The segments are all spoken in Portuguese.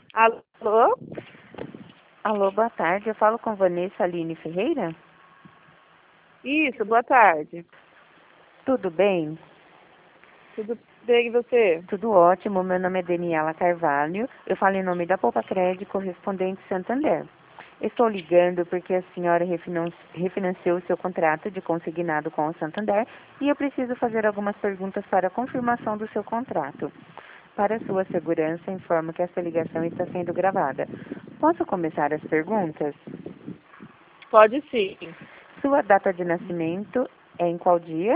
Alô? Alô, boa tarde. Eu falo com Vanessa Aline Ferreira? Isso, boa tarde. Tudo bem? Tudo bem e você? Tudo ótimo. Meu nome é Daniela Carvalho. Eu falo em nome da Poupa Crédito, correspondente Santander. Estou ligando porque a senhora refinanciou o seu contrato de consignado com o Santander e eu preciso fazer algumas perguntas para a confirmação do seu contrato. Para sua segurança, informo que esta ligação está sendo gravada. Posso começar as perguntas? Pode sim. Sua data de nascimento é em qual dia?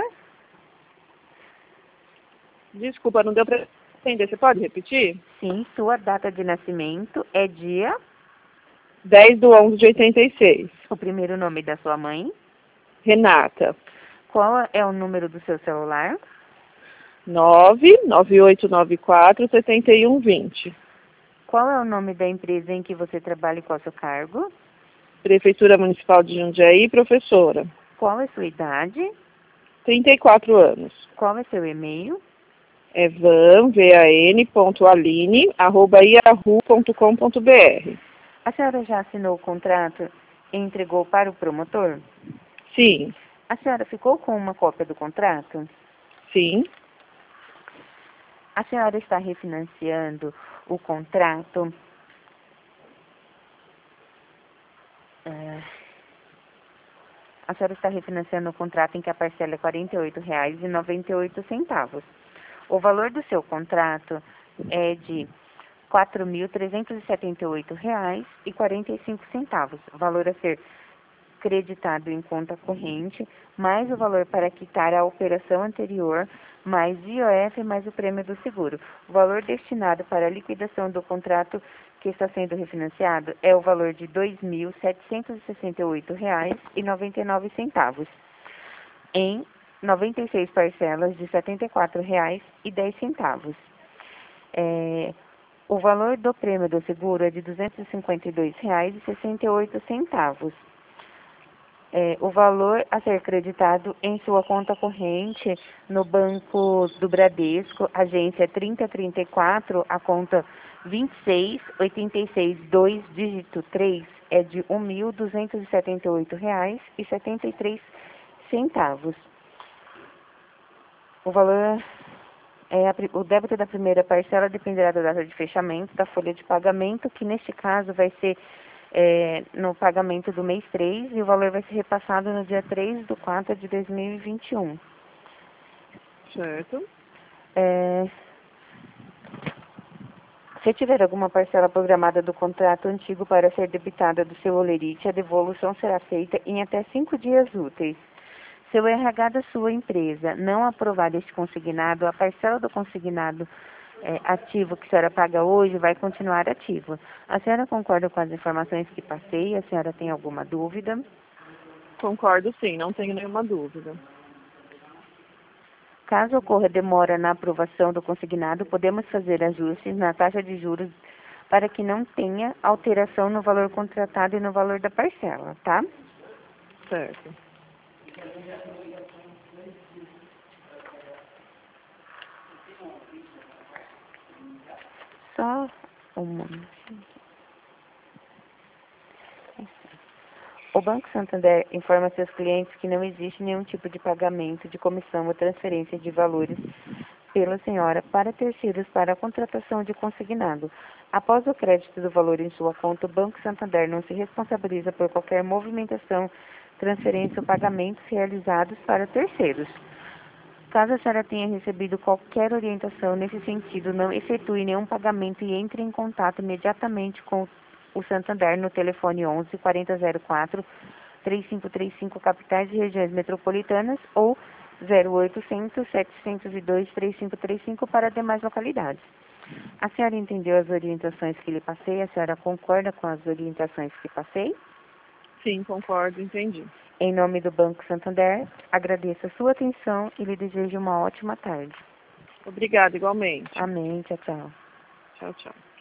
Desculpa, não deu para entender. Você pode repetir? Sim, sua data de nascimento é dia. 10/11/86. O primeiro nome da sua mãe. Renata. Qual é o número do seu celular? 99894-7120. Qual é o nome da empresa em que você trabalha e qual é o seu cargo? Prefeitura Municipal de Jundiaí, professora. Qual é sua idade? 34 anos. Qual é seu e-mail? É van.aline@yahoo.com.br. A senhora já assinou o contrato e entregou para o promotor? Sim, A senhora ficou com uma cópia do contrato? sim. A senhora está refinanciando o contrato? A senhora está refinanciando o contrato em que a parcela é R$ 48,98. O valor do seu contrato é de R$ 4.378,45. Valor a ser creditado em conta corrente, mais o valor para quitar a operação anterior, mais IOF, mais o prêmio do seguro. O valor destinado para a liquidação do contrato que está sendo refinanciado é o valor de R$ 2.768,99 em 96 parcelas de R$ 74,10. O valor do prêmio do seguro é de R$ 252,68. O valor a ser creditado em sua conta corrente no Banco do Bradesco, agência 3034, a conta 26862, dígito 3, é de R$ 1.278,73. O valor o débito da primeira parcela dependerá da data de fechamento da folha de pagamento, que neste caso vai ser no pagamento do mês 3, e o valor vai ser repassado no dia 3/4/2021. Certo. Se tiver alguma parcela programada do contrato antigo para ser debitada do seu holerite, a devolução será feita em até 5 dias úteis. Se o RH da sua empresa não aprovar este consignado, a parcela do consignado ativo que a senhora paga hoje vai continuar ativo. A senhora concorda com as informações que passei? A senhora tem alguma dúvida? Concordo sim, não tenho nenhuma dúvida. Caso ocorra demora na aprovação do consignado, podemos fazer ajustes na taxa de juros para que não tenha alteração no valor contratado e no valor da parcela, tá? Certo. Só um momento. O Banco Santander informa seus clientes que não existe nenhum tipo de pagamento de comissão ou transferência de valores pela senhora para terceiros para a contratação de consignado. Após o crédito do valor em sua conta, o Banco Santander não se responsabiliza por qualquer movimentação, transferência ou pagamentos realizados para terceiros. Caso a senhora tenha recebido qualquer orientação nesse sentido, não efetue nenhum pagamento e entre em contato imediatamente com o Santander no telefone 11 4004 3535 capitais e regiões metropolitanas ou 0800 702 3535 para demais localidades. A senhora entendeu as orientações que lhe passei? A senhora concorda com as orientações que passei? Sim, concordo, entendi. Em nome do Banco Santander, agradeço a sua atenção e lhe desejo uma ótima tarde. Obrigada, igualmente. Amém. Tchau, tchau. Tchau, tchau.